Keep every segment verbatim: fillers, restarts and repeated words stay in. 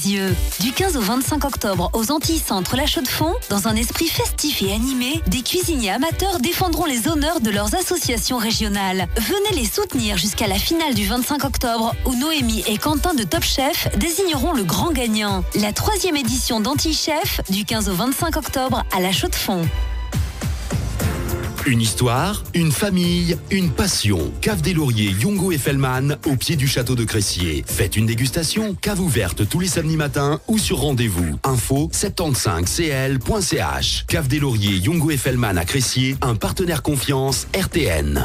Dieu. Du quinze au vingt-cinq octobre, aux Antilles Centre La Chaux-de-Fonds, dans un esprit festif et animé, des cuisiniers amateurs défendront les honneurs de leurs associations régionales. Venez les soutenir jusqu'à la finale du vingt-cinq octobre, où Noémie et Quentin de Top Chef désigneront le grand gagnant. La troisième édition d'Antilles Chef, du quinze au vingt-cinq octobre à La Chaux-de-Fonds. Une histoire, une famille, une passion. Cave des Lauriers Yongo et Fellman au pied du château de Cressier. Faites une dégustation, cave ouverte tous les samedis matins ou sur rendez-vous. Info soixante-quinze c l point c h. Cave des Lauriers Yongo et Fellman à Cressier, un partenaire confiance R T N.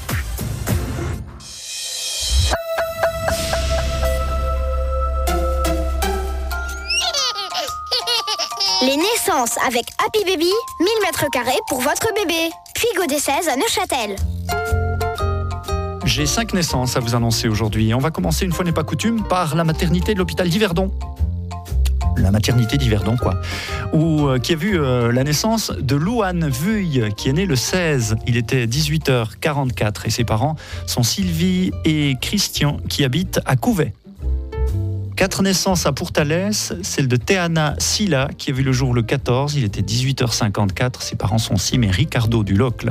Les naissances avec Happy Baby, mille mètres carrés pour votre bébé. Puy des seize à Neuchâtel. J'ai cinq naissances à vous annoncer aujourd'hui. On va commencer, une fois n'est pas coutume, par la maternité de l'hôpital d'Yverdon. La maternité d'Yverdon, quoi. Où, euh, qui a vu euh, la naissance de Louane Vuille, qui est né le seize. Il était dix-huit heures quarante-quatre et ses parents sont Sylvie et Christian, qui habitent à Couvet. Quatre naissances à Pourtalès, celle de Théana Silla, qui a vu le jour le quatorze, il était dix-huit heures cinquante-quatre, ses parents sont Sim et Ricardo du Locle.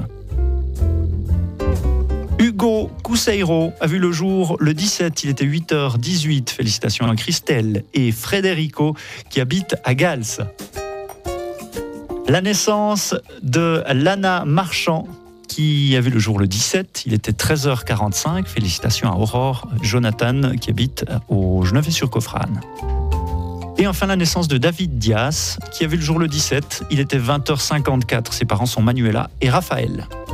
Hugo Cousseiro a vu le jour le dix-sept, il était huit heures dix-huit, félicitations à Christelle et Federico, qui habitent à Gals. La naissance de Lana Marchand, qui a vu le jour le dix-sept, il était treize heures quarante-cinq. Félicitations à Aurore Jonathan qui habite au Genevet-sur-Coffrane. Et enfin la naissance de David Dias qui a vu le jour le dix-sept, il était vingt heures cinquante-quatre. Ses parents sont Manuela et Raphaël.